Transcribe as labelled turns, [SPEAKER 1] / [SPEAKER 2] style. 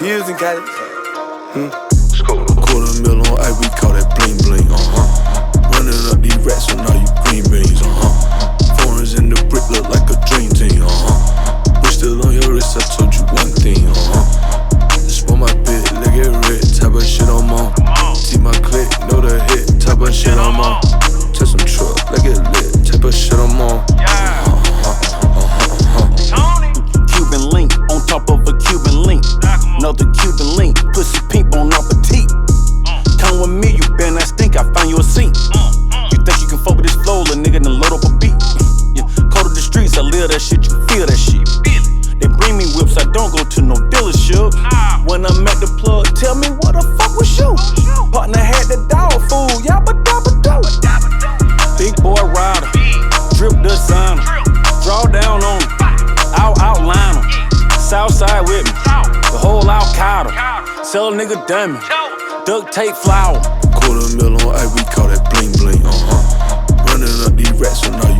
[SPEAKER 1] Pills and Cali.
[SPEAKER 2] Quarter mil on ice, we call that bling bling, Running up these rats, so now you green beans, Foreigns in the brick look like a dream team, Wish still on your wrist, I told you one thing, This for my bitch, let it red, type of shit I'm on. See my click, know the hit, type of shit I'm on. Touch some truck, let it lit, type of shit I'm on.
[SPEAKER 3] Cuban link on top of a Cuban link. Another Cuban link, pussy pink on off petite. Come with me, you better not stink, I find you a seat. You think you can fuck with this flow, little nigga, then load up a beat. Yeah, cold to the streets, I live that shit, you feel that shit. They bring me whips, I don't go to no dealership. When I'm at the plug, tell me what the fuck was you? Partner had the dog food, yabba dabba do. Big boy rider, drip designer, draw down on me, I'll outline him. Southside with me, the whole Al-Qaeda. Sell a nigga diamond, duct tape flower.
[SPEAKER 2] Quarter mil on ice, we call that bling bling, Running up these rats, so now